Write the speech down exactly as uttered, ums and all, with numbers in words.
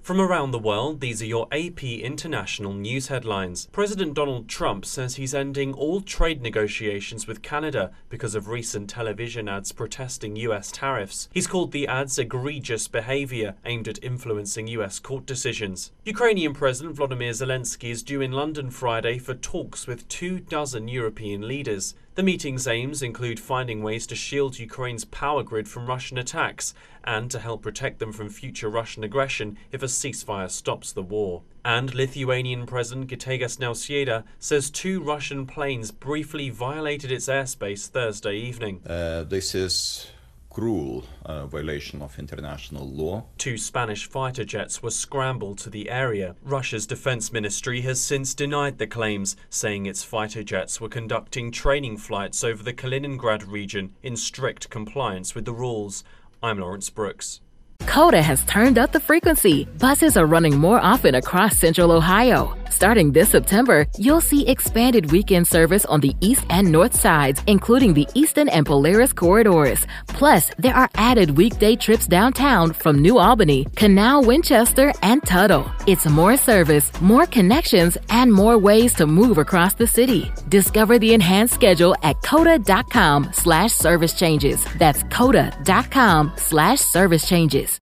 From around the world, these are your A P International News headlines. President Donald Trump says he's ending all trade negotiations with Canada because of recent television ads protesting U S tariffs. He's called the ads egregious behavior aimed at influencing U S court decisions. Ukrainian President Volodymyr Zelensky is due in London Friday for talks with two dozen European leaders. The meeting's aims include finding ways to shield Ukraine's power grid from Russian attacks and to help protect them from future Russian aggression if a ceasefire stops the war. And Lithuanian President Gitanas Nausėda says two Russian planes briefly violated its airspace Thursday evening. Uh, this is cruel uh, violation of international law. Two Spanish fighter jets were scrambled to the area. Russia's defense ministry has since denied the claims, saying its fighter jets were conducting training flights over the Kaliningrad region in strict compliance with the rules. I'm Lawrence Brooks. Coda has turned up the frequency. Buses are running more often across Central Ohio. Starting this September, you'll see expanded weekend service on the east and north sides, including the Eastern and Polaris corridors. Plus, there are added weekday trips downtown from New Albany, Canal, Winchester, and Tuttle. It's more service, more connections, and more ways to move across the city. Discover the enhanced schedule at coda.com slash service changes. That's coda.com slash service changes.